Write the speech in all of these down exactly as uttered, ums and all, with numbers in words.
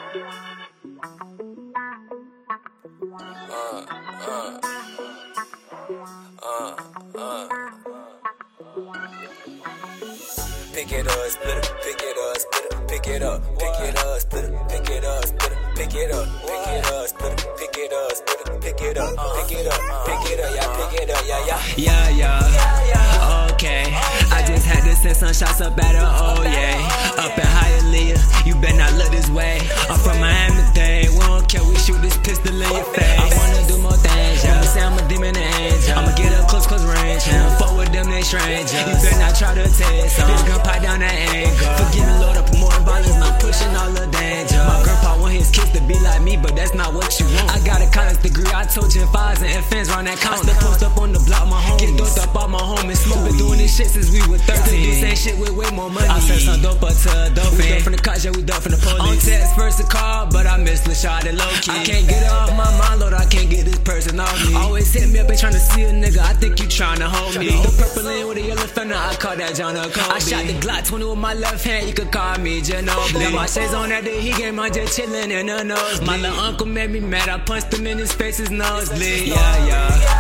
Pick it up, split it, pick it up, split it, pick it up, pick it up, split it, pick it up, split it, pick it up, pick it up, split it, pick it up, split it, pick it up, pick it up, pick it up, yeah, pick it up, yeah, yeah, yeah, yeah, okay. I just had to send some shots up at her, oh yeah. Up in Hialeah, you better not look this way. I'm from Miami, they we don't care, we shoot this pistol in your face. I wanna do more things, yeah. Say I'm a demon and angel. I'ma get up close, close range, yeah. Fuck with them, they strangers. You better not try to taste some. This gun pipe down that anger. Forgive me, Lord, I'm promoting violence, not pushing all the danger. My grandpa want his kids to be like me, but that's not what you want. I got a college degree, I told you fives and infants round that counter. I still post up on the block, my homies. Get doped up all my homies. Smoke, been doing this shit since we were thirteen. This ain't shit with way more money. I sent some dope up to a dope. We dope from the cops, yeah, we dope from the police. On text first a call, but I miss LaShawty low-key. I can't get her off my mind, Lord, I can't get this person off me. Always hit me up and tryna see a nigga, I think you tryna hold me. The purple in with a yellow fender, I call that John Kobe. I shot the Glock twenty with my left hand, you could call me Ginobili. Got my shades on that day, he gave my jet chillin' in the nose. My little uncle made me mad, I punched him in his face, his nose bleed. Yeah,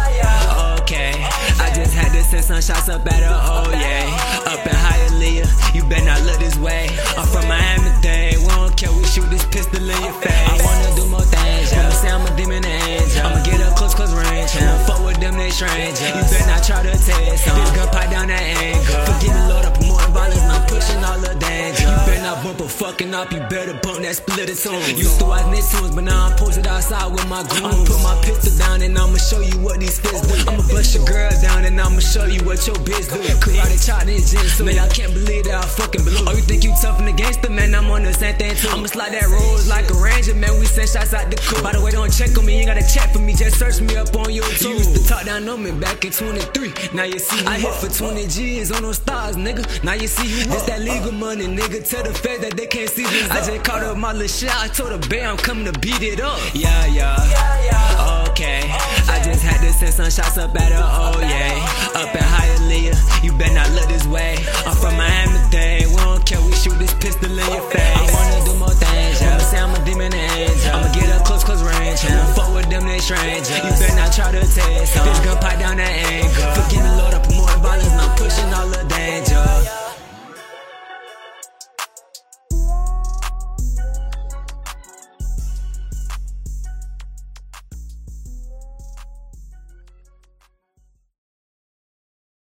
yeah, okay. I just had to send some shots up at her, oh yeah. Up in Hialeah, you better not look this way. I'm from Miami, they we don't care, we shoot this pistol in your face. I wanna do more things, yeah. Say I'm a demon and angel. I'ma get up close, close range, yeah. Fuck with them, they strangers. You better not try to taste some. This gun pipe down that anger. Forgive me, Lord, I'm promoting violence, not pushing all the danger. You better not bump a fucking up, you better bump that split of tunes. Used to watch Nicktoons, but now I'm posted outside with my goons. I'ma put my pistol down and I'ma show you what these fists do. I'ma bust your girl down and I'ma show you what your bitch do. Karate chop this jinsu, man, I can't believe that I fucking believe. Oh, you think you tough in the gangster, man, I'm on the same thing too. I'ma slide that rose like a ranger, man, we send shots out the coupe. By the way, don't check on me, you ain't gotta check for me, just search me up on YouTube. You used to talk down on me back in twenty-three, now you see I hit for twenty G's on those stars, nigga. Now you see who this that legal money, nigga. Tell the feds that they can't see this. I just caught up my little shit, I told the bae I'm coming to beat it up. Yeah, yeah, okay. I just had to send some shots up at her, oh yeah. Up in Hialeah, you better not look this way. I'm from Miami.